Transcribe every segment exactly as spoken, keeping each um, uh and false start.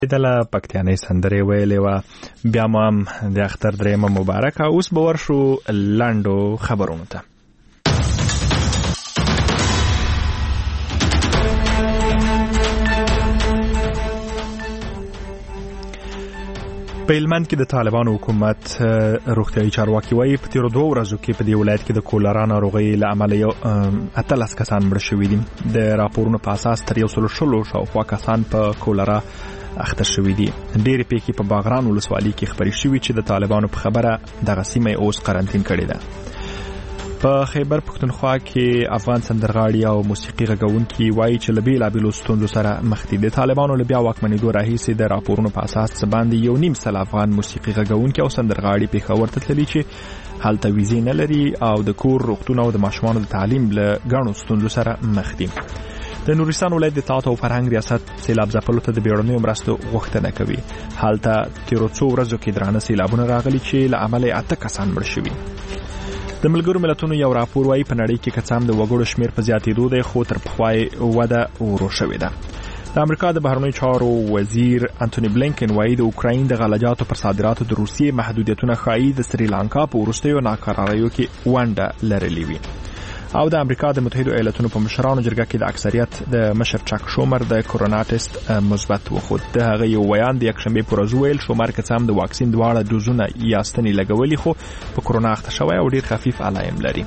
دله پکتیانۍ سندرې ویلې وه، بیا مو هم د اختر درېیمه مبارکه. اوس به ورشو لنډو خبرونو ته. په هلمند کې د طالبانو حکومت روغتیايي چارواکي وایي په تېرو دوه ورځو کې په دې ولایت کې د کولرا ناروغۍ له امله یو اتلس کسان مړه شوي دي. د راپورونو په اساس تر یو سلو شلو شاوخوا کسان په کولرا اخته شوي دي. ډېرې پیښې په باغران ولسوالۍ کې خپرې شوي چې د طالبانو په خبره دغه سیمه اوس قرنطین کړې ده. په خیبر پښتونخوا کې افغان سندرغاړي او موسیقي غږونکي وایي چې له بېلابېلو ستونزو سره مخ دي. د طالبانو له بیا واکمنېدو راهیسې د راپورونو په اساس څه باندې یو نیم سل افغان موسیقي غږونکي او سندرغاړي پېښور ته تللي چې هلته ویزې نه لري او د کور، روغتون او د ماشومانو د تعلیم له ګڼو ستونزو سره مخ دي. د نورستان ولایت د اطلاعات او فرهنګ ریاست سیلاب ځپلو ته د بیړنیو مرستو غوښتنه کوي. هلته تېرو څو ورځو کې درانه سیلابونه راغلي چې له امله یې اته کسان مړه شوي. د ملګرو ملتونو یو راپور وایي په نړۍ کې که څه هم د وګړو شمېر په زیاتېدو دی، خو تر پخوا یې وده ورو شوې ده. د امریکا د بهرنیو چارو وزیر انټوني بلینکن وایي د اوکراین د غلجاتو پر صادراتو د روسیې محدودیتونه ښایي د سریلانکا په وروستیو ناکراریو کې ونډه لرلې وي. او د امریکا د متحدو ایالاتونو په مشرانو جرګه کې د اکثریت د مشر چک شومر د کورونا ټیسټ مثبت وخوت. د هغه یو ویان د یکشنبې پر ورځ ویل شومر که څه هم د واکسین دواړه ډوزونه یا ستنې لګولي، خو په کورونا اخته شوی او ډیر خفیف علایم لري.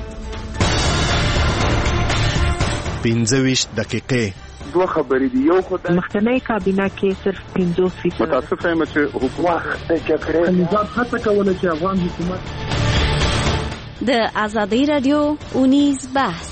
پنځه ویشت دقیقې دوه خبرې دي. یو خدای مخکنی کابینه کې صرف پنځوس فیصد متاسفه یم چې حکومت کې نظام هڅه کوله چې افغان حکومت د آزادۍ رادیو اونیز بحث.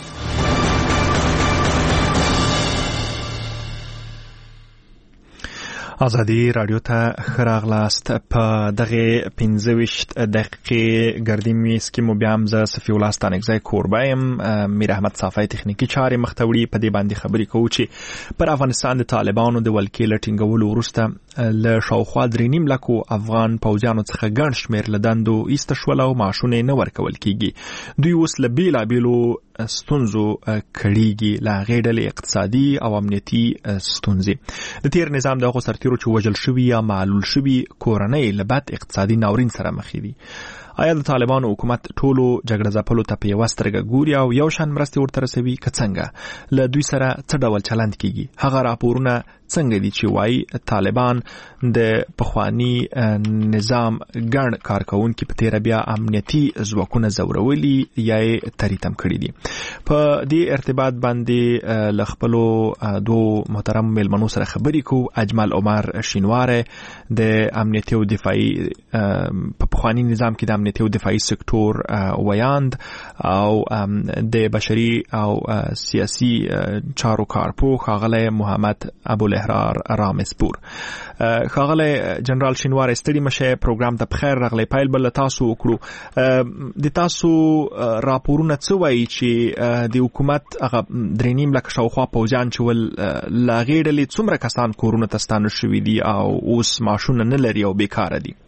آزادۍ رادیو ته ښه راغلاست. په دغه پنځه ویشت دقیقې ګردي میز کې مو بیا هم زه صفي الله ستانکزی کوربه یم. میر احمد صافی تخنیکي چارې مخته وړي. په دې باندې خبرې کوو چې پر افغانستان د طالبانو د ولکې له ټینګولو وروسته له شاوخوا درې نیم لکو افغان پوځیانو څخه ګڼ شمېر له دندو ایسته شول او معاشونه یې نه ورکول کېږي. دوی اوس له بېلابېلو ستونزو کړیږي، له هغې ډلې اقتصادي او امنیتي ستونزې. د تیر نظام دغو سرتیرو چې وژل شوي یا معلول شوي کورنۍ له بد اقتصادي ناورین سره مخ دي. آیا د طالبانو حکومت ټولو جګړه ځپلو ته په یوه سترګه ګوري او یو شان مرستې ورته رسوي که څنګه؟ له دوی سره څه ډول چلند کیږي؟ هغه راپورونه څنګه دي چې وایي طالبان د پخواني نظام ګڼ کارکوونکي په تیره بیا امنیتي ځواکونه ځورولي یا یې تریتم کړي دي؟ په دې ارتباط باندې له خپلو دوو محترم میلمنو سره خبرې کوو. اجمل عمر شینواره د امنیتي او دفاعي په پخواني نظام کې د امنیتي او دفاعي سکتور ویاند او د بشري او سیاسي چارو کارپوه ښاغلی محمد ابو احرار رامسپور. ښاغلی جنرال شینواره ستړي مشه، پروګرام ته په خیر راغلی. پیل به له تاسو وکړو. د تاسو راپورونه څه وایي چې د حکومت هغه درې نیم لکه شاوخوا پوځیان چې ول له هغې ډلې څومره کسان کورونو ته ستانه شوي دي او اوس معاشونه نه لري او بیکاره دي؟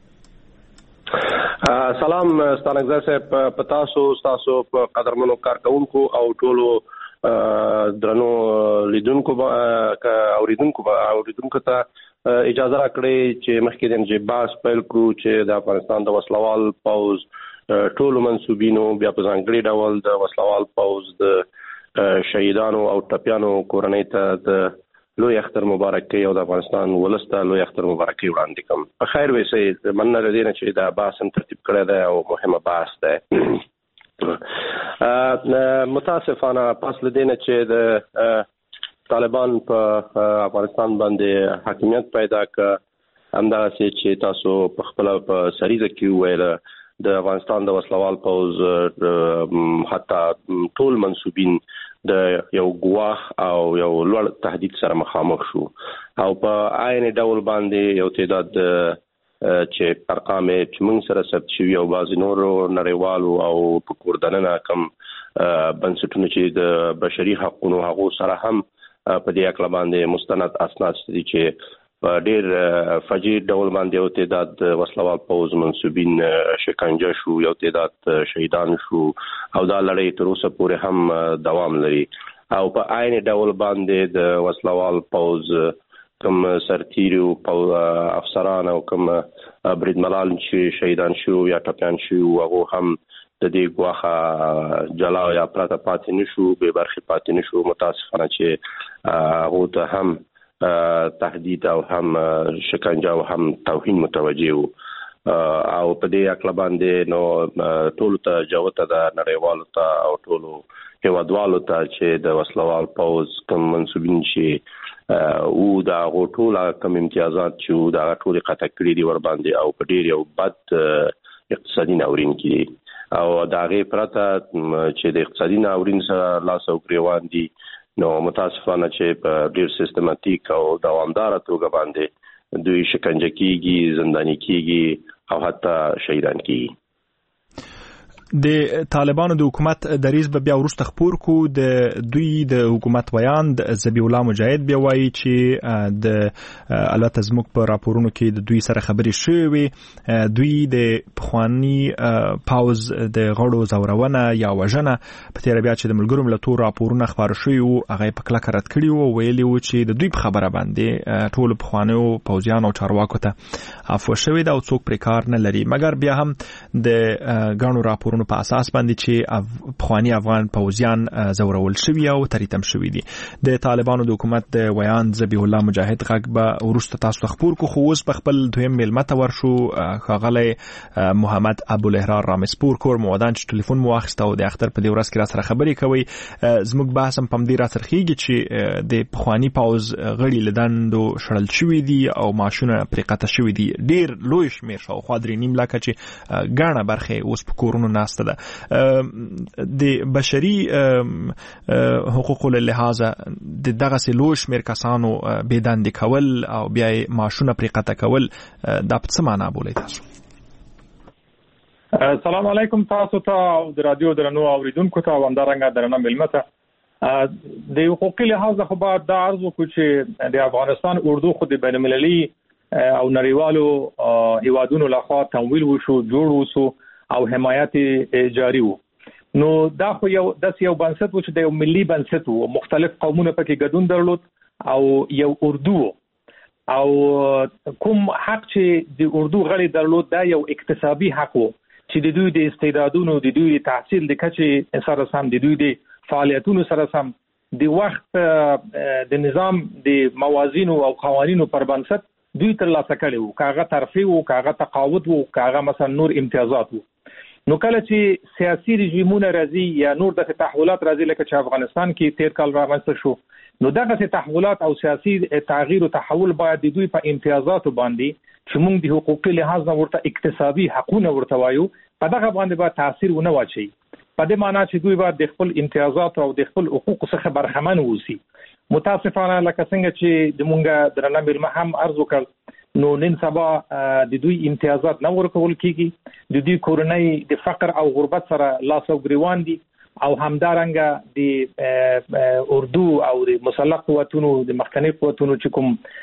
سلام ستانکزی صاحب، په تاسو ستاسو په قدرمنو کارکوونکو او ټولو درنو لیدونکو اوریدونکو اوریدونکو ته اجازه راکړئ چې مخکې د بحث پیل کړو چې د افغانستان د وسلوال پوځ ټولو منسوبینو، بیا په ځانګړي ډول د وسلوال پوځ د شهیدانو او ټپیانو کورنۍ ته د لوی اختر مبارکي او د افغانستان ولس ته لوی اختر مبارکي وړاندې کوم. په خیر ویسئ، مننه له دې نه چې دا بحث هم ترتیب کړی دی او مهمه بحث دی. متاسفانه پس له دې نه چې د طالبان په افغانستان باندې حاکمیت پیدا کړ، همدغسې چې تاسو په خپله په سریزه کې وویله د افغانستان د وسلوال پوځ حتی ټول منسوبین د یو ګواښ او یو لوړ تهدید سره مخامخ شو او په عین ډول باندې یو تعداد چې ارقام چې موږ سره ثبت شوي او بعضې نورو نړیوالو او په کور دننه کم بنسټونو چې د بشري حقونو هغو سره هم په دې هکله باندې مستند اسناد دي چې په ډېر فجیع ډول باندې یو تعداد وسلوال پوځ منسوبین شکنجه شو، یو تعداد شهیدان شو او دا لړۍ تر اوسه پورې هم دوام لري. او په عین ډول باندې د وسلوال پوځ کوم سرتیري او افسران او کوم بریدمنان چې شهیدان شو یا ټپیان شو هغه هم د دې غواخه جلا یا پراته پاتې نشو به برخه پاتې نشو متاسفانه چې هغه ته هم تهدید او هم شکنجه او هم توهین متوجه وو او په دې اکل باندې نو ټول ته جوته د نړیوالو ته او ټول هیوادوالو ته چې د وسلوال پوز کوم منسوبین شي او دا ټول کوم امتیازات چې دا ټول قطع کړی دي ور باندې او په ډیر یو بد اقتصادي ناورین کې او دا غي پرته چې د اقتصادي ناورین سره لاس او ګریوان دي نو متاسفانه چې په ډیر سیستماتیک او دوامدار توګه باندې دوی شکنجه کیږي زندانی کیږي او حتی شهیدان کیږي د طالبانو د حکومت دریز به بیا ورسته خپور کو د دوی د حکومت بیان د ذبیح الله مجاهد بیا وایي چې د البته زموږ په راپورونو کې د دوی سره خبرې شوې دوی د پخوانی پاوز د غړو زورونه یا وژنه په تیر بیا چې د ملګرو ملتونو راپورونه خبر شوي او هغه په کله کرت کړي او ویلي و چې د دوی په خبره باندې ټول پخوانیو پوځیان او چارواکو ته عفو شوی دا او څوک پرې کار نه لري مګر بیا هم د غړو راپورونو په اساس باندې چې پخوانی افغان پوځیان زورول شوی او تریتم شوی دي د طالبانو د حکومت د ویان ذبیح الله مجاهد غږ به ورسته تاسو خبر کو خو اوس په خپل دویم ملمت ورشو خاغلی محمد ابو الاحرار رامسپور کور مودان چې ټلیفون مو واخیسته او د اختر په دې ورځ کې را سره خبرې کوي زموږ بحث هم پم دی را سرخیږي چې د پخوانی پوز غړي لداندو شړل شوی دي او ماشونه پرې قطع شوی دي ډیر لوی شمیر شو خو درې نیم لکه چې ګڼه برخه اوس په کورونو ناست ده د بشري حقوقو له لحاظه د دغه سلوش مر کسانو بيداند کول او بیا ماشونه پرې قطع کول د څه معنا بولي تاسو السلام علیکم تاسو ته او د رادیو درنو اوریدونکو ته وندارنګ درنه ملمته د حقوقي لحاظه خو بعد د عرض وکړو چې د افغانستان اردو خو د بین المللي او نړیوالو هیوادونو لخوا تمویل وشو جوړ وشو او حمایت جاری وو نو دا خو یو د یو بنسټ و چې د یو ملي بنسټ وو مختلف قومونه پکې ګډون درلود او یو اردو او کوم حق چې د اردو غړي درلود دا یو اکتسابي حق وو چې د دوی د استعدادونو د دوی د تحصیل د کچې سره سم د دوی د فعالیتونو سره سم د وخت د نظام د موازین او قوانینو پر بنسټ دوی ترلاسه کړي وو کاغه ترفیع وو کاغه تقاعد وو کاغه مثلا نور امتیازات وو نو کله چې سیاسي رژیمونه راځي یا نور د تحولات راځي لکه چې افغانستان کې تیر کال رامنځته شو نو دغه تحولات او سیاسي تغییر او تحول باید د دوی په امتیازات باندې چې موږ د حقوقي لحاظ نه ورته اکتسابي حقونه ورته وایو په دغه باندې به تاثیر ونه واچي په دې معنی چې دوی باید د خپل امتیازات او د خپل حقوق څخه برخمن ووسی متاسفانه لکه څنګه چې د مونږه درنه ملما هم عرض وکړ نو نن سبا د دوی امتیازات نه ورکول کیږي د دوی کورنۍ د فقر او غربت سره لاس او ګریوان دي او همدارنګه د اردو او د مسلح قوتونو د مختلف قوتونو چې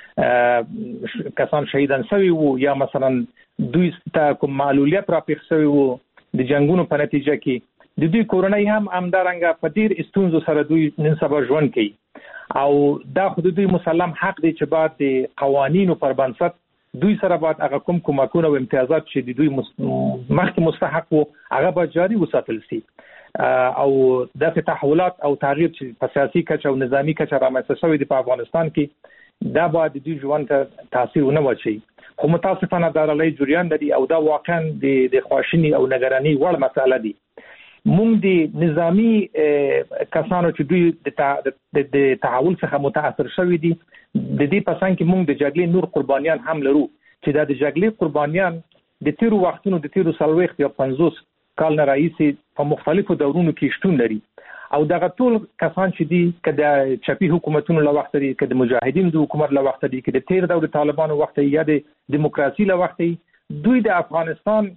کوم کسان شهیدان شوي وو یا مثلا دوی ته کوم معلولیت را پیښ شوی وو د جنگونو په نتیجه کې د دوی کورنۍ هم همدارنګه په ډیر استونزو سره دوی نن سبا ژوند کوي او دا حدودي مسلم حق دی چې بعد د قوانینو پر بنسټ دوی سره بعد هغه کوم کومکونه او امتیازات چې د دوی مخکې مستحق وو هغه به جاری وساتل شي او د تحولات او تغییر چې په سیاسي کچه او نظامی کچه رامنځته شوی دی په افغانستان کې دا به د دوی ژوند ته تاثیر ونه واچي خو متاسفانه دا لړۍ جریان لري او دا واقعا د خواشینی او نگرانی وړ مسله دی مونږ د نظامی کسانو چې دوی د تحول څخه متاثر شوي دي د دې پسان کې مونږ د جګړې نور قربانیان هم لرو چې دا د جګړې قربانیان د تیرو وختونو د تیرو سلويخت یا پنځوس کال نه راځي په مختلفو دورونو کې شتون لري او دغه ټول کسان چې دي کله چپی حکومتونو له وخت لري کله مجاهدینو د حکومت له وخت لري کله تیر دور طالبانو وخت یا د دیموکراسي له وخت دوی د افغانستان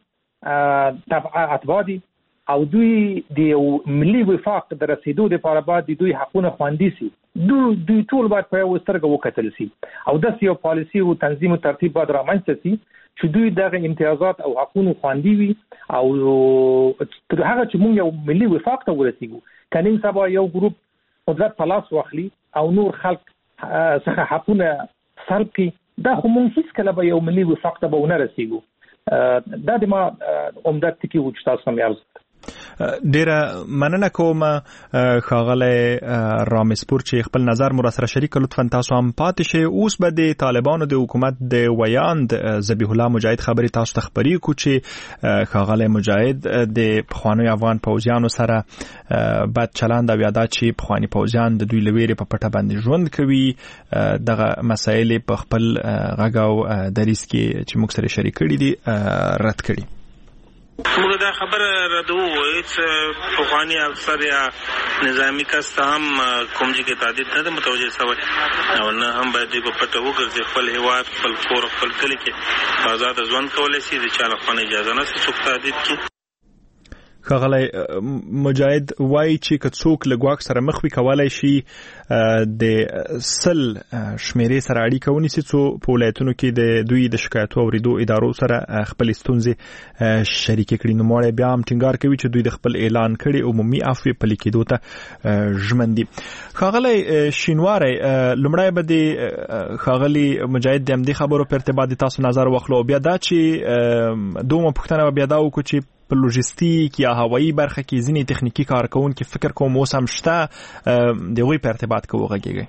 اتباع دي او دوی د ملي وفاق د رسیدو لپاره باید دوی حقونه خوندي سي دوی دوی ټول باید په یو سترګه وکتل سي او د سیاسي پالیسي او تنظیم او ترتیب باید رامنځته سي چې دوی دغه امتیازات او حقونه خوندي وي او تر هغه چې موږ یو ملي وفاق ته ورسیږو کله سبا یو ګروپ قدرت په لاس واخلي او نور خلک څخه حقونه سلب کړي دا خو مونږ هیڅ کله به یو ملي وفاق ته به ونه رسیږو. دا د ما عمده ټکي و چې تاسو هم یې عرض ډیره مننه کوم ښاغلی رامسپور چې خپل نظر مو راسره شریک لطفا تاسو هم پاتې شئ. اوس به د طالبانو د حکومت د ویاند ذبیح الله مجاهد خبرې تاسو ته خبرې کو چې ښاغلی مجاهد د پخوانیو افغان پوځیانو سره بد چلند او یادا چې پخوانی پوځیان د دوی له ویرې په پټه باندې ژوند کوي دغه مسایل په خپل غږ او دریځ کې چې موږ سره شریک کړي دي رد کړي. موږ دا خبره ردو چې پخوانی افسر یا نظامی کس هم کوم چې تعدید نه متوجه شوی او نه هم باید په پټه وګرځي خپل هیواد خپل کور خپل کلی کې آزاد ژوند کولای شي د چا لخوا اجازه نه څوک تعدید کړي. ښاغلی مجاهد وایي چې که څوک له ګواښ سره مخ وي کولی شي د سل شمیرې سره اړیکه ونیسي څو په ولایتونو کې د دوی د شکایتو اوریدو ادارو سره خپلې ستونزې شریکې کړي. نوموړی بیا هم ټینګار کوي چې دوی د خپل اعلان کړي عمومي عفوې پلي کېدو ته ژمن دي. ښاغلی شینواری لومړی به د ښاغلي مجاهد د همدې خبرو په ارتباط د تاسو نظر واخلو بیا دا چې دومره پوښتنه به بیا دا وکړو چې په لوجستیک یا هوایي برخه کې ځینې تخنیکی کارکونکي فکر کوم اوس هم شته د هغوی په ارتباط کې وغږیږئ.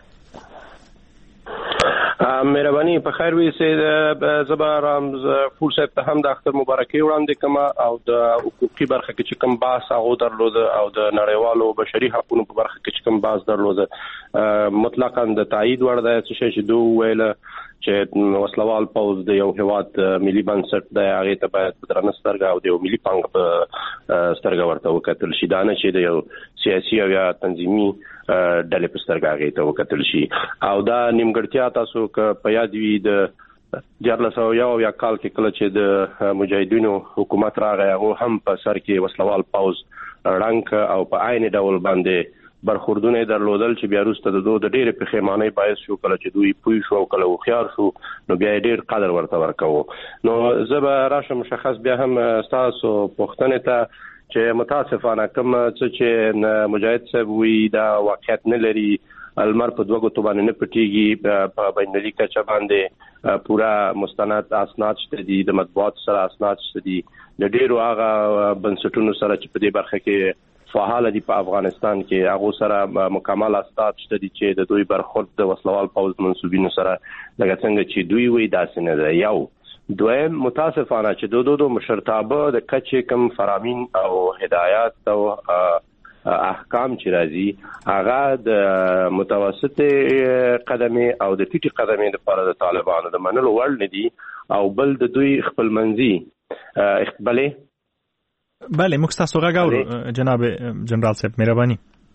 مهرباني په خیر وي سه زه به رامز پور صاحب ته هم د اختر مبارکي وړاندې کوم او د حقوقي برخه کې چې کوم بحث هغه درلوده او د نړیوالو بشري حقوقو په برخه کې چې کوم بحث درلوده مطلقاً د تایید وړ دی چې شې دوه ویل چې وسلوال پوز د یو هیواد ملي بنسټ د هغه ته باید په درنه سترګه او د یو ملي پانګ په سترګه ورته وکتل شي دا نه چې د یو سیاسي او یا تنظیمي ډلې په سترګه هغه ته وکتل شي او دا نیمګړتیا تاسو ک په یاد وي د دیارلس او یو یا کال کې کله چې د مجاهدینو حکومت راغی هغه هم په سر کې وسلوال پوز رنګ او په عین ډول باندې برخوردونه درلودل چې بیا وروسته د دوه د ډېر پښیمانۍ باعث شو کله چې دوی پوي شو او کله خيار شو نو بیا ډېر قدر ورته ورکوه. نو زه به راشم مشخص بیا هم تاسو پوښتنه ته چې متاسفانه کوم چې مجاهد صاحب وی دا واقعیت نه لري المر په دوه غوتو باندې نه پټيږي په بینالمللي کچه باندې پورا مستند اسناد شته دي د مطبوعات سره اسناد شته دي د ډېرو هغه بنسټونو سره چې په دې برخه کې فعال دي په افغانستان کې هغه سره مکمل اسناد شته دي چې د دوی برخورد د وسلوال پوز منسوبینو سره لکه څنګه چې دوی وی داسې نه دی. یو دویم متاسفانه چې دوه دوه مشرتابه د کچې کم فرامین او هدایات او احکام چې راځي هغه د متوسط قدمه او د ټیټي قدمه لپاره د طالبانو د منلو وړ نه دي او بل د دوی خپل منځي اقباله بله موږ تاسو غواړو جناب جنرال صاحب مهرباني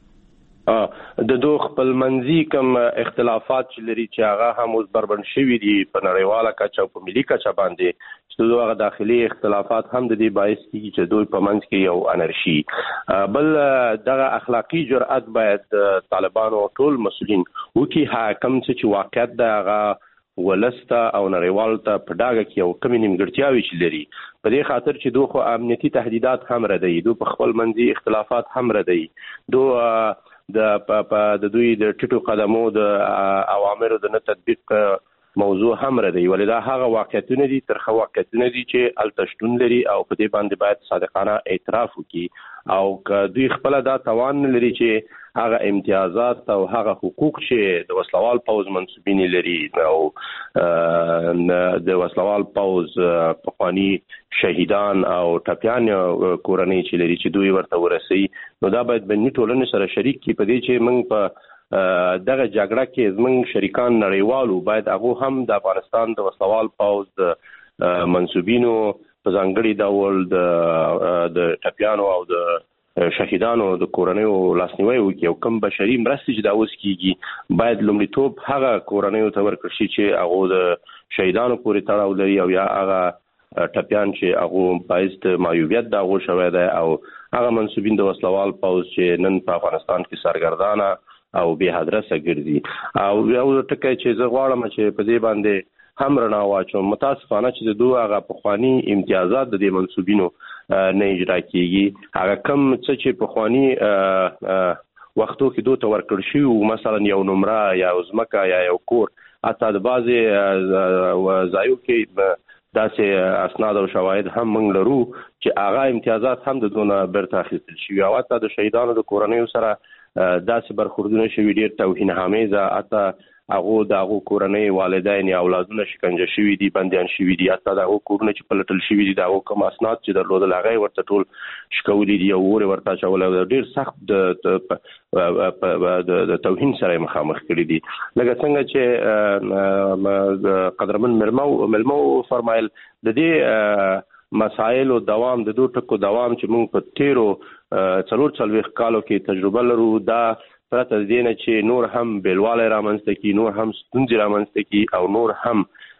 د دوه خپل منځي کوم اختلافات چې لري چې هغه هم اوس بربند شوي دي په نړیواله کچه او په ملي کچه باندې چې دوه هغه داخلي اختلافات هم د دې باعث کیږي چې دوی په منځ کې یو انرشي بل دغه اخلاقی جرأت باید طالبانو ټول مسؤلین وکي حاکم چې واقعیت دغه ولسته او نړیوال ته په داګه کې یو کمی نیمګړتیاوي چې لري په دې خاطر چې دوه خو امنیتي تهدیدات هم ردی دوه په خپل منځي اختلافات هم ردی دوه د د دوی د ټیټو قدمو د اوامرو د نه تطبیق موضوع هم ردی ولدا هغه واقعیتونه دي ترخه واقعیتونه دي چې التشتون لري او په دې باندې باید صادقانه اعتراف وکړي او که دوی خپل دا توان لري چې هغه امتیازات او هغه حقوق چې د وسلوال پوز منسوبین لري او د وسلوال پوز پخوانی شهیدان او ټپیان کورنۍ چې لري چې دوی ورته ورسي نو دا باید بني ټولنې سره شریک کی په دې چې موږ په دغه جګړه کې زموږ شریکان نړیوالو باید هغه هم د افغانستان د وسلوال پوز د منسوبینو په ځانګړي ډول د د ټپیانو او د شهیدانو د کورنیو لاسنیوي وکړي او کوم بشري مرستې چې دا اوس کیږي باید لومړیتوب هغه کورنیو ته ورکړل شي چې هغه د شهیدانو پورې تړاو لري او یا هغه ټپیان چې هغه باعث د معیوبیت دا غو شوی دی او هغه منسوبین د وسلوال پوز چې نن په افغانستان کې سرګردانه او به حدرسه ګرځي او یو ټکی چې زه غواړم چې په دې باندې هم رڼا واچوم متاسفانه چې د دوه هغه پخوانی امتیازات د دې منسوبینو نه اجرا کیږي هغه کم څه چې پخوانی وختو کې دوه تور کړ شي او مثلا یو نمره یا ازمکه یا یو کور اته د بعضې ځایو کې داسې اسناد او شواهد هم موږ لرو چې هغه امتیازات هم د دونه بیرته اخیستل شوي او حتی د شهیدانو د کورنیو سره داسې برخوردونه شوي ډېر توهین آمیزه حتی هغه د هغه کورنۍ والدین یا اولادونه شکنجه شوي دي بندیان شوي دي حتی د هغه کورونه چې پلټل شوي دي د هغه کوم اسناد چې درلودل هغه ورته ټول شکولي دي او ور ورته چول ډېر سخت د توهین سره مخامخ کړي دي لکه څنګه چې قدرمن ملمو ملمو فرمایل د دې مسائل او دوام د دوه ټکو دوام چې موږ په تیرو څلور څلوېښت کالو کې تجربه لرو دا پرته د دې نه چې نور هم بیلوالی رامنځته کړي نور هم ستونزې رامنځته کړي او نور هم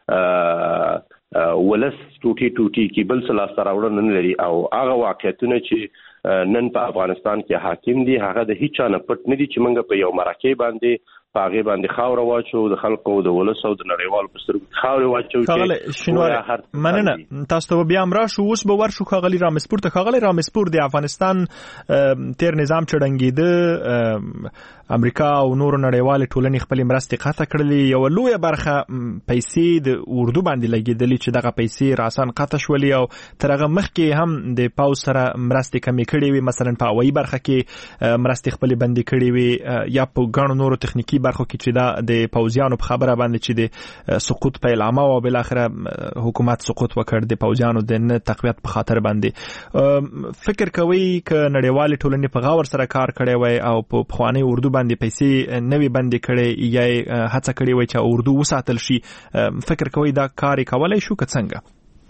ولس ټوټې ټوټې کې بل څه لاسته راوړنه نه لري او هغه واقعیتونه چې نن په افغانستان کې حاکم دي هغه د هیچا نه پټ نه دي چې موږ په یو مرکه باندې په هغې باندې خاوره واچو د خلکو د ولس او د نړیوالو په سترګو خاورې واچو چې شنواره مننه تاسو ته بیا هم راشو اوس به ورشو ښاغلي رامسپور ته ښاغلی رامسپور د افغانستان تیر نظام چې ړنګېده امریکا او نورو نړیوالې ټولنې خپلې مرستې قطع کړلې یوه لویه برخه پیسې د اردو باندې لګېدلې چې دغه پیسې راسن قطع شولې او تر هغه مخکې هم د پوځ سره مرستې کمې کړې وې مثلا په هوایي برخه کې مرستې خپلې بندې کړې وې یا په ګڼو نورو تخنیکي برخو کې چې دا د پوځیانو په خبره باندې چې د سقوط په اعلامه او بل اخره حکومت سقوط وکړ د پوځیانو د نه تقویت په خاطر باندې فکر کوي ک نړیوال ټولنې په غور سره کار کړی وای او په خواني اردو باندې پیسې نوي بندي کړي یا هڅه کړي وای چې اردو وساتل شي فکر کوي دا کار کولای شو که څنګه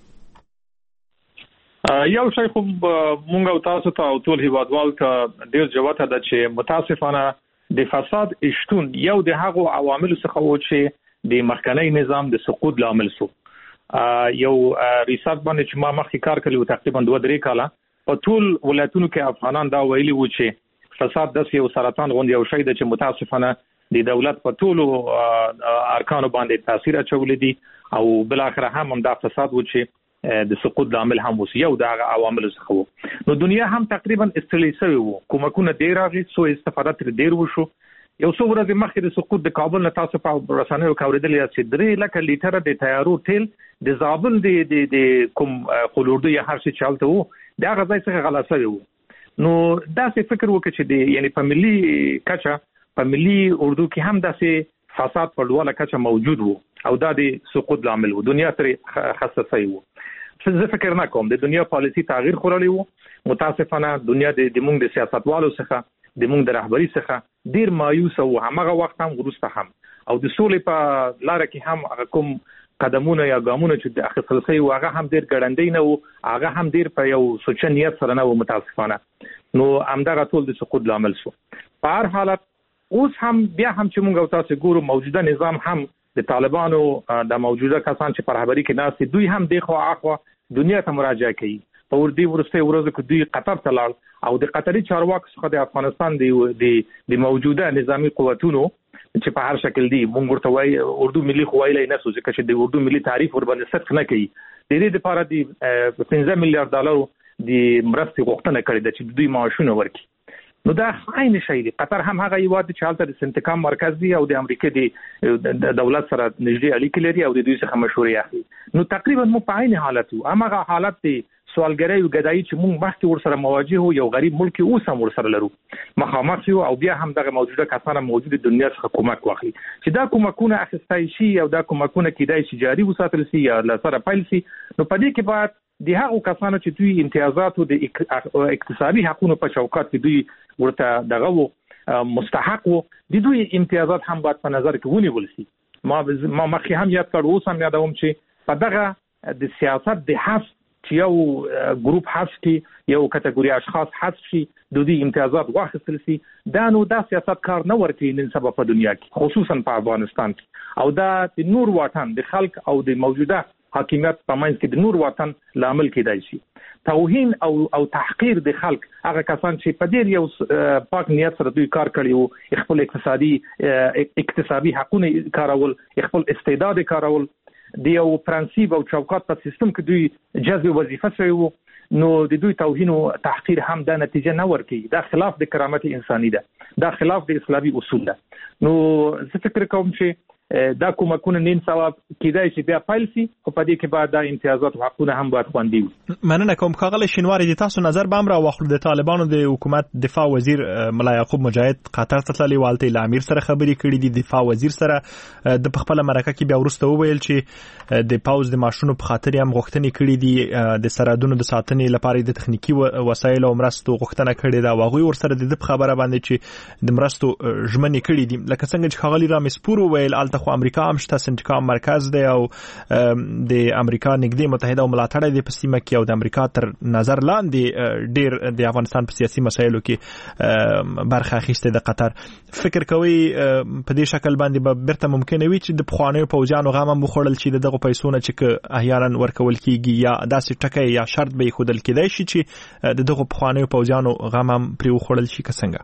یو شی خو مونږ او تاسو ته او ټول هیوادوال ته ډیر جوته ده چې متاسفانه د فساد اشتون یو د هغو عوامل څخه و چې د مخکنی نظام د سقوط لامل شو یو ریسرچ باندې چې ما مخکې کار کړی و تقریبا دوه درې کاله په ټول ولایتونو کې افغانان دا ویلي و چې فساد د یو سرطان غوندي یو شی د چې متاسفانه د دولت په ټولو ارکانو باندې تاثیر اچولی دي او بل اخر هم دا فساد و چې د سقوط لامل هم وو یو د عوامل څخه وو نو دنیا هم تقریبا استرلی شوی وو کومکونه ډیر راغی سو استفاده تر ډیر وشو یو څو ورځې مخکې د سقوط د کابل نه تاسو په رسنیو کې اوریدل چې درې لکه لیټر د تیارو تیل د زابل د د کوم خلوردو یا هر څه چالته وو دا غځای څخه غلا شوی وو نو دا څه فکر وکړي چې د یعنی په ملي کچه په ملي اردو کې هم داسې فساد په لوړه کچه موجود وو او دا د سقوط لامل وو دنیا تر حساسه وو څه فکر نه کوم د دنیا پالیسی تغییر خورلی وو متاسفانه دنیا د موږ د سیاستوالو څخه د موږ د رهبری څخه ډیر مایوس او هغه وخت هم وروسته هم او د سولې په لار کې هم کوم قدمونه یا ګامونه چې د اخیستل شوي هغه هم ډیر ګړندې نه وو هغه هم ډیر په یو سوچ نیت سره نه وو متاسفانه نو همدغه ټول د سقوط لامل شو په هر حالت اوس هم بیا هم چې موږ تاسو ګورو موجوده نظام هم د طالبانو د موجوده کسان چې پر رهبری کې ناس دوی هم د خو اخوا دنیا ته مراجعه کوي په وردی ورسته ورځو کې دوی قطر ته لاړ او د قطري چارواکو څخه د افغانستان د د موجوده نظامی قوتونو چې په هر شکل دي مونږ ورته وایي اردو ملي خوایله نه سوځي چې د اردو ملي تعریف ور باندې ست نه کوي د دې لپاره د پنځه میلیارډ ډالر د مرستې غوښتنه کړې ده چې دوی معاشونه ورکړي نو دا عین شی دی قطر هم هغه یو د چالت د سنتکام مرکز دی او د امریکا د دولت سره نږدې اړیکې لري او د دوی څخه مشورې اخلي نو تقریبا مو په عین حالت وو هغه حالت دی سوالګری او ګدایي چې موږ مخکې ور سره مواجه یو غریب ملک اوس هم ور سره لرو مخامخ یو او بیا هم دغه موجوده کسانه موجوده دنیا څخه کومک واخلي چې دا کومکونه اخیستای شي او دا کومکونه کیدای شي جاري وساتل شي یا لسره پایل شي نو په دې کې بعد د هغو کسانو چې دوی امتیازات او د اقتصادي حقوقو په چوکاټ کې دوی ورته دغه مستحق وو د دوی امتیازات هم باید په نظر کې ونیول شي ما ما مخکې هم یاد کړ اوس هم یادوم چې په دغه د سیاست د حذف چې یو ګروپ حذف کې یو کټګوري اشخاص حذف شي د دوی امتیازات واخیستل شي دا نو دا سیاست کار نه ورکوي نن سبا په دنیا کې خصوصا په افغانستان کې او دا د نور وطن د خلک او د موجوده حاکمیت په منځ کې د نور وطن لامل کېدای شي توهین او او تحقیر د خلک هغه کسان چې په ډیر یو پاک نیت سره دوی کار کړی وو خپل اقتصادي اقتصادي حقوقونه کارول خپل استعداد کارول د یو پرنسيپ او چوکاټ په سیستم کې دوی جذب وظیفه شوی وو نو د دوی توهین او تحقیر هم د نتیجه نه ورکړي دا خلاف د کرامت انساني ده دا خلاف د اسلامي اصول ده نو زه فکر کوم چې دا کومکونه نن سبا کېدای شي بیا فایل سي او په دې کې بعد د امتیازات او حقوقونه هم باید خوندي وي. مننه کوم. ښاغلی شینواری د تاسو نظر به هم راواخلو. د طالبانو د حکومت دفاع وزیر ملا یعقوب مجاهد قطر ته تللی، والته له امیر سره خبرې کړې دي. دفاع وزیر سره د خپل مرکه کې بیا وروسته وویل چې د پاوز د ماشونو په خاطر هم غوښتنې کړې دي، د سرحدونو د ساتنې لپاره د تخنیکی وسایل او مرستو غوښتنه کړې ده. واغوي ورسره د خبره باندې چې د مرستو ژمنې کړې دي. لکه څنګه چې ښاغلی رامسپور وویل، الته خو امریکا هم شته، سنټکام مرکز دی او د امریکا نږدې متحده او ملاتړی دی په سیمه کې، او د امریکا تر نظر لاندې ډیر د افغانستان په سیاسي مسایلو کې برخه اخیسته د قطر. فکر کوي په دې شکل باندې به بیرته ممکن وي چې د پخوانیو پوځیانو غم هم وخوړل چې دغه پیسو نه چې احیانا ورکول کیږي، یا داسې ټکی یا شرط به خودل کېدای شي چې د دغه پخوانیو پوځیانو غم هم پرې وخوړل شي. که څنګه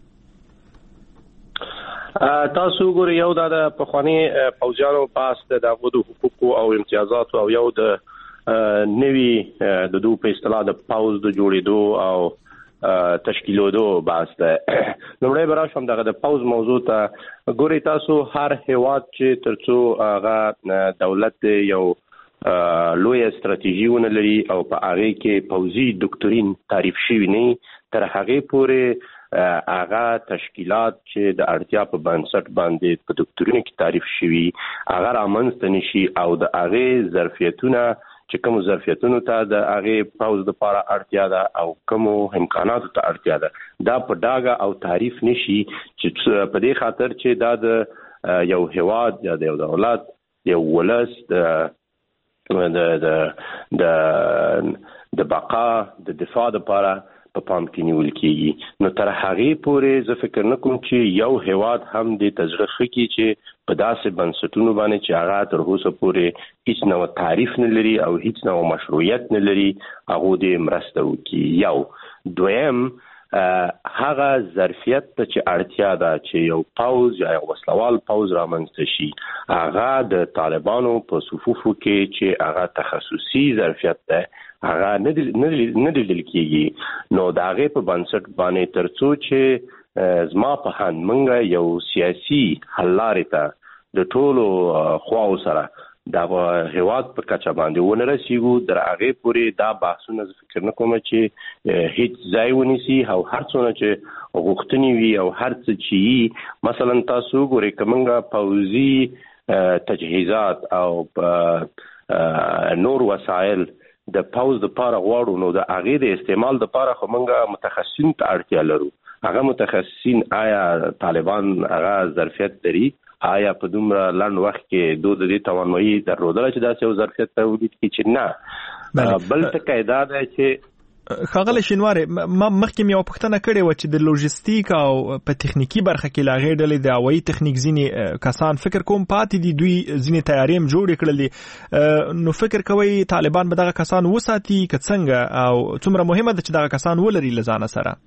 تاسو ګورئ، یو د پخوانی پوځیانو پاس د دغه حقوقو او امتیازات او یو د نوي د دوه په اصطلاح د پاوز د جوړېدو او تشکیلولو بحث ده. نومړی به راشم دغه د پاوز موضوع ته. ګورئ تاسو، هر هیواد چې ترڅو هغه دولت یو لوی استراتیژي ونه لري او په هغه کې پوځي ډوکټرین تعریف شوی نه، تر هغه پورې هغه تشکیلات چې د اړتیا په بنسټ باندې په ډوکټرین کې تعریف شوی هغه رامنځته نشي، او د هغه ظرفیتونه چې کوم ظرفیتونو ته د هغه پاوز لپاره اړتیا ده او کوم امکاناتو ته اړتیا ده، دا په ډاګه او تعریف نشي. چې په دې خاطر چې دا د یو هیواد یا د یو دولت یو ولس د د د د بقا د دفاع لپاره په پام کې نیول کیږي. نو تر هغه پورې زه فکر نه کوم چې یو هیواد هم د تجربه خکې چې په داسې بنسټونو باندې چې هغه تر اوسه پورې هیڅ نوع تعریف نه لري او هیڅ نوع مشروعیت نه لري هغه د مرسته وکړي. یو دویم هغه ظرفیت ته چې اړتیا ده چې یو پاوز یا یو وسلوال پاوز رامنځته شي، هغه د طالبانو په صفوفو کې چې هغه تخصصي ظرفیت ده هغه نه نه لیدل کېږي. نو د هغې په بنسټ باندې تر څو چې زما په هند موږ یو سیاسي حل لارې ته د ټولو خواو سره دا هیواد په کچه باندې ونه رسیږو، در هغې پورې دا بحثونه زه فکر نه کوم چې هیڅ ځای ونیسي. او هر څونه چې غوښتنې وي او هر څه چې وي، مثلا تاسو ګورئ که موږ پوځي تجهیزات او نور وسایل د پاوز دپاره غواړو، نو د هغې د استعمال دپاره خو موږ متخصصین ته اړتیا لرو. هغه متخصصین آیا طالبان هغه ظرفیت لري؟ آیا په دومره لنډ وخت کې دوی د دې توانایي درلودله چې داسې یو ظرفیت تولید کړي چې نه؟ بل ټکی دا دی چې ښاغلی شینواری، ما مخکې مې یوه پوښتنه کړې وه چې د لوژستیک او په تخنیکي برخه کې له هغې ډلې د هوایي تخنیک ځینې کسان فکر کوم پاتې دي، دوی ځینې تیارې هم جوړې کړلې. نو فکر کوئ طالبان به دغه کسان وساتي که څنګه، او څومره مهمه ده چې دغه کسان ولري له ځانه سره؟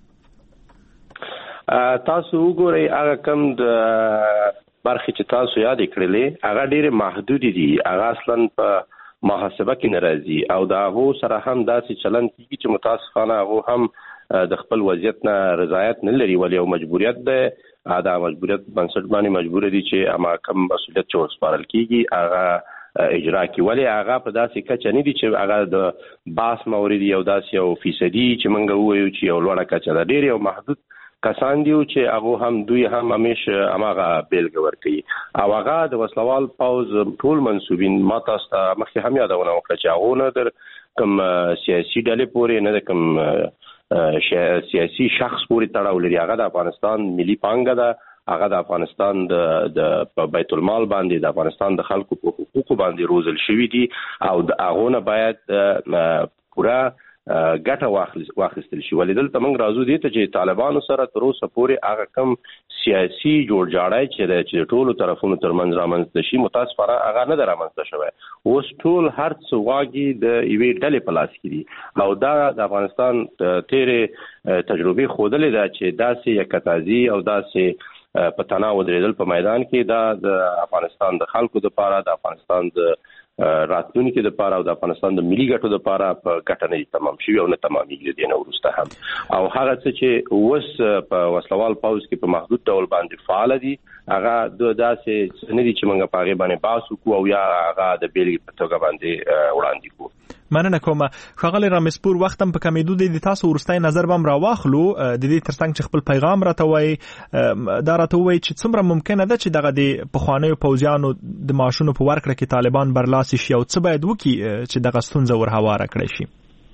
تاسو وګورئ، هغه کم د برخې چې تاسو یادې کړلې هغه ډېرې محدودې دي، هغه اصلا په محاسبه کې نه راځي، او د هغو سره هم داسې چلند کېږي چې متاسفانه هغو هم د خپل وضعیت نه رضایت نه لري، ولې یو مجبوریت دی. دا مجبوریت بنسټ باندې مجبور دي چې اما کم مسؤلیت چې ورسپارل کېږي هغه اجرا کړي، ولې هغه په داسې کچه نه دي چې هغه د باس مورد یو داسې یو فیصدي چې موږ ووایو چې یو لوړه کچه ده. ډېر یو محدود کسان دیو چې هغه هم دوی هم همیشه هغه بیلګه ورکوي، او هغه د وسلوال پاوز ټول منسوبین ما تاسو ته مخکې هم یادونه وکړه چې هغه نه در کوم سیاسي ډلې پورې نه د کوم سیاسي شخص پورې تړاو لري. هغه د افغانستان ملي پانګه ده، هغه د افغانستان د بیت المال باندې د افغانستان د خلکو په حقوقو باندې روزل شوي دي، او د هغو نه باید پوره ګټه واخیستل شي. ولې دلته موږ راځو دې ته چې طالبانو سره تر اوسه پورې هغه کم سیاسي جوړجاړی چې دی چې ټولو طرفونو ترمنځ رامنځته شي، متاسفانه هغه نه ده رامنځته شوی. اوس ټول هر څه واګي د یوې ډلې په لاس کې دي، او دا د افغانستان تیرې تجربې ښودلې ده چې داسې یکتازي او داسې په تناو ودرېدل په میدان کې دا د افغانستان د خلکو دپاره، د افغانستان د راتلونکو د لپاره او د افغانستان د ملي ګټو لپاره په ګټه نه تمام شي او نه تمامېږي د نه ورسته هم او هغه څه چې اوس په وسلوال پاوز کې په محدود ډول باندې فعال دي هغه د داسې نه دي چې موږ په هغه باندې باسو کو او یا هغه د بیلګې په توګه باندې وړاندې کو. مننه کوم. ښاغلی رامسپور وخت هم په کمیدو دی د تاسو ورستای نظر بم راواخلو د دې ترڅنګ چې خپل پیغام راته وای دا راته وای چې څومره ممکنه ده چې دغه د پخوانیو پوځیانو د معاشونو په ورکړه کې طالبان برلاسي شي او څه باید وکړي چې دغه ستونزه ورهواره کړي شي.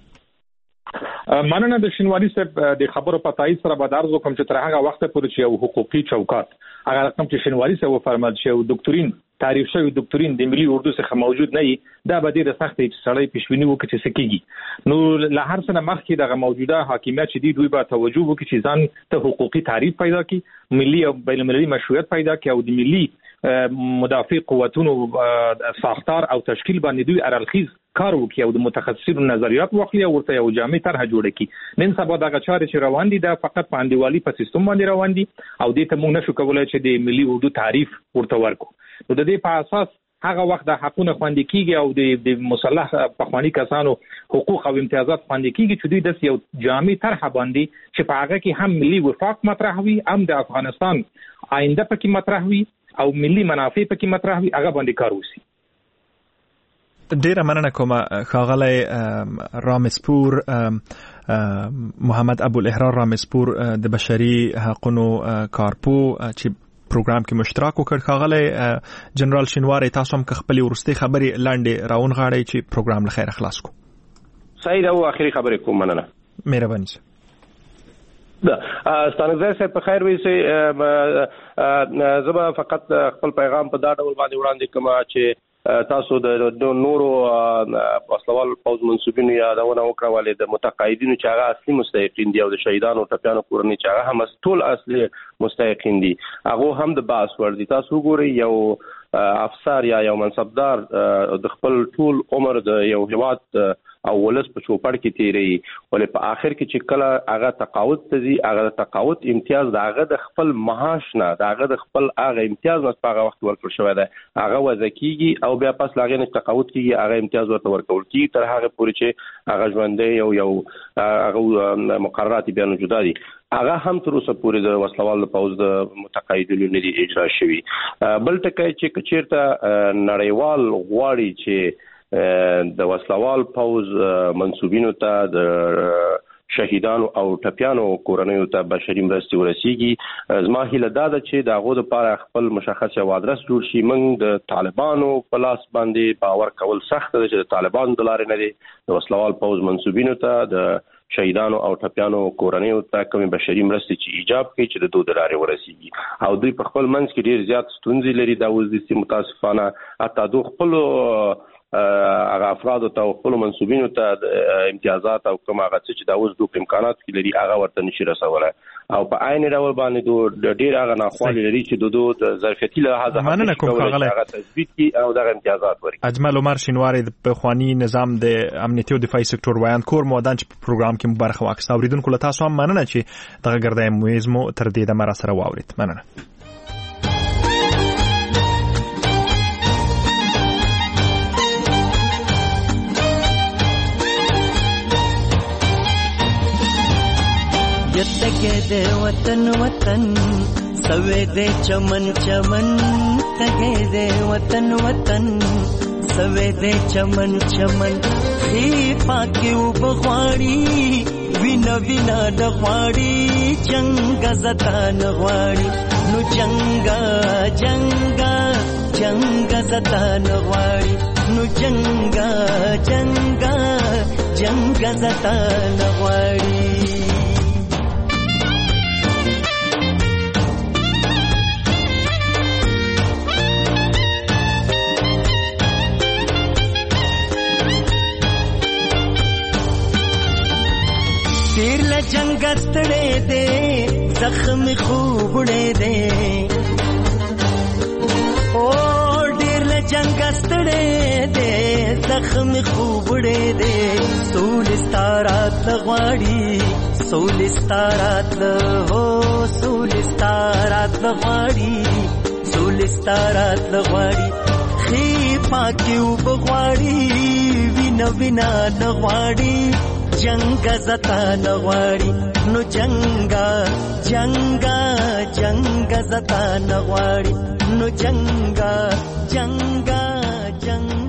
مننه د شینواری صاحب د خبرو په تایید سره به درز وکم چې تر هغه وخت پورې چې یو حقوقي چوکاټ هغه رقم چې شینواری صاحب فرمایل چې یو ډاکټرین تعریف شوی ډاکټرین د ملي اردو څخه موجود نه وي دا به ډیره سخت چې سړی پښوینه وکړي چې سکیږي نو له هر څه مخکې د موجوده حاکمیت چې دی دوی به توجه وکړي چې ځان ته حقوقي تعریف پیدا کړي ملي او بین المللي مشروعیت پیدا کړي او د ملي مدافع قوتونو ساختار او تشکیل باندې دوی ارالخیز کار وکړي او د متخصصینو نظریات واخلي او ورته یو جامع طرح جوړ کړي. نن سبا دغه چارې چې روان دي دا فقط په انډیوالي په سیستم باندې روان دي او دې ته موږ نشو کولای چې د ملي اردو تعریف ورته ورکو. نو د دې په اساس هغه وخت د حقوقو خوندي کیږي او د د مصالح پخوانی کسانو حقوق او امتیازات خوندي کیږي چې دوی د یو جامع طرح باندې چې په هغه کې هم ملي وفاق مطرح وي هم د افغانستان آینده پکې مطرح وي او ملي منافع پکې مطرح وي هغه باندې کار وشي. ډیره مننه کوم ښاغلی رامسپور محمد ابو الاحرار رامسپور د بشري حقوقو کارپو چې پروګرام کې مشترک وکړ. ښاغلی جنرال شینواری تاسو هم خپل ورستي خبري لاندې راون غاړي چې پروګرام له خیر خلاص کو. صحیح دا و اخري خبرې کوم. مننه. مهرباني. دا ستانګزه سه په خیر وي سه زما فقط خپل پیغام په دا ډول باندې وړاندې کوم چې تاسو د نورو وسلوال پوز منسوبینو یادونه وکړه ولې د متقاعدینو چې هغه اصلي مستحقین دي او د شهیدانو ټپیانو کورنۍ چې هغه هم ټول اصلي مستحقین دي هغه هم د باس ور دي. تاسو ګورئ یو افسر یا یو منصبدار د خپل ټول عمر د یو هیواد او ولس په چوپړ کې تیری ولې په آخر کې چې کله هغه تقاعد تزي هغه تقاعد امتیاز د هغه د خپل معاش نه د هغه د خپل هغه امتیاز نه په هغه وخت ورکړل شوی دی هغه وځکیږي او بیا پس لاغې نه تقاعد کیږي هغه امتیاز ورته ورکول کیږي تر هغه پورې چې هغه ژوندې یو یو هغه مقررات بیا نه جدا دي هغه هم تر اوسه پورې د وسلوال پوز د متقاعدینو نه دي اجرا شوی. بل ټکی چې کچیرته نړیوال غواړي چې د وسلوال پوز منسوبینو ته د شهیدانو او ټپیانو کورنیو ته بشري مرستې ورسیږي زما هیله دا ده چې د هغو لپاره خپل مشخص یو ادرس جوړ شي. موږ د طالبانو په لاس باندې باور کول سخت ده چې د طالبانو د لارې نه دي د وسلوال پوز منسوبینو ته د شهیدانو او ټپیانو کورنیو ته کومې بشري مرستې چې ایجاب کوي چې د دوی د لارې ورسیږي او دوی په خپل منځ کې ډیر زیات ستونزې لري. دا اوس د متاسفانه حتی دوی خپل هغه افراد ته خپل منسوبینو ته امتیازات او کوم هغه چې دا اوس دوی امکانات کې لري هغه ورته نشي رسولای او په عین ډول باندې دوی ډیر هغه ناخوالي لري چې دوی د ظرفیتي له هغه مننه کوم ښاغلی هغه تثبیت کی او دغه امتیازات ورکړي. اجمل عمر شینواری د پخوانی نظام د امنیتي او دفاعي سکتور ویان کور مودان چې په پروګرام کې مبارک واخیست اوریدونکو له تاسو هم مننه چې دغه ګردای مویزمو تر دې د مر سره واورید. مننه. یتکه دے وطن وطن سوے دے چمن چمن تگے دے وطن وطن سوے دے چمن چمن خی پاکی و بغواړي وینا وینا دغواړي جنگ زتان غواړي نو جنگا جنگا جنگ زتان غواړي نو جنگا جنگا جنگ زتان غواړي. تیر ل جنگ ستړې دې زخم خوبړې دې او ډیر ل جنگ ستړې دې زخم خوبړې دې سول ستارات غواړي سول ستارات هو سول ستارات غواړي سول ستارات غواړي خې پاکي وبغواړي وینا وینا نغواړي جنگ زتا نغواړي نو جنگا جنگا جنگ زتا نغواړي نو جنگا جنگا جنگ